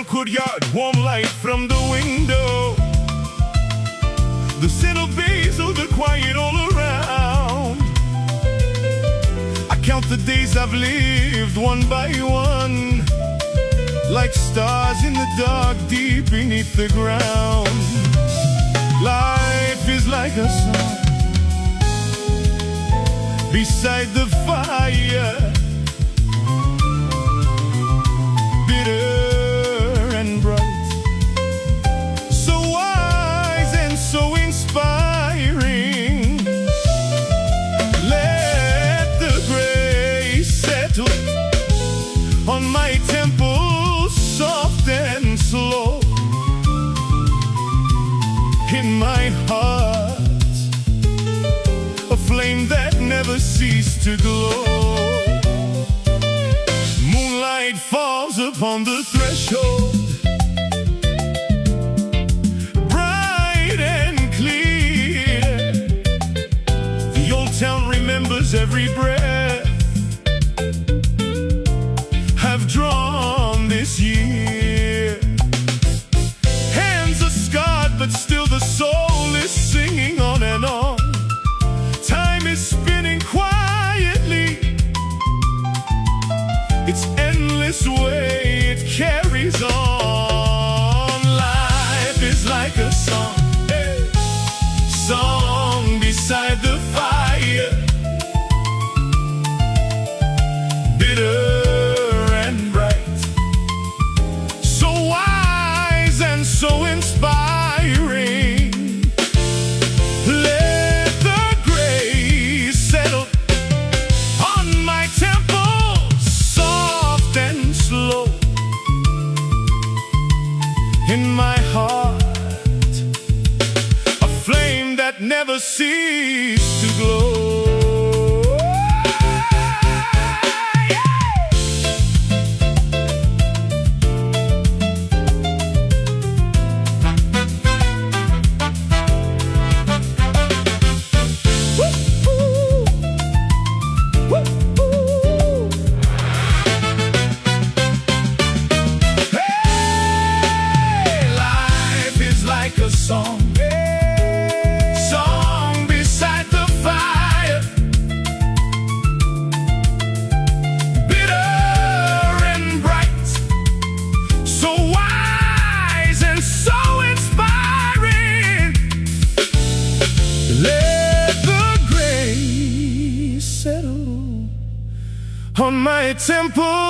Front courtyard, warm light from the window. The scent of basil, the quiet all around. I count the days I've lived one by one, like stars in the dark deep beneath the ground. Life is like a song beside the fire, bitter and bright, so wise and so inspiring. Let the grace settle on my temple, soft and slow. In my heart, a flame that never ceased to glow. Moonlight falls upon the threshold, bright and clear. The old town remembers every breath I've drawn this year. Hands are scarred, but still the soul is singing on and on. Time is spinning quietly, its endless way it carries on. Life is like a song, song beside the fire, bitter and bright, so wise and so inspiring. Let the grace settle on my temple, soft and slow. In my heart, a flame that never ceased to glow. A song, song beside the fire, bitter and bright, so wise and so inspiring. Let the grace settle on my temple,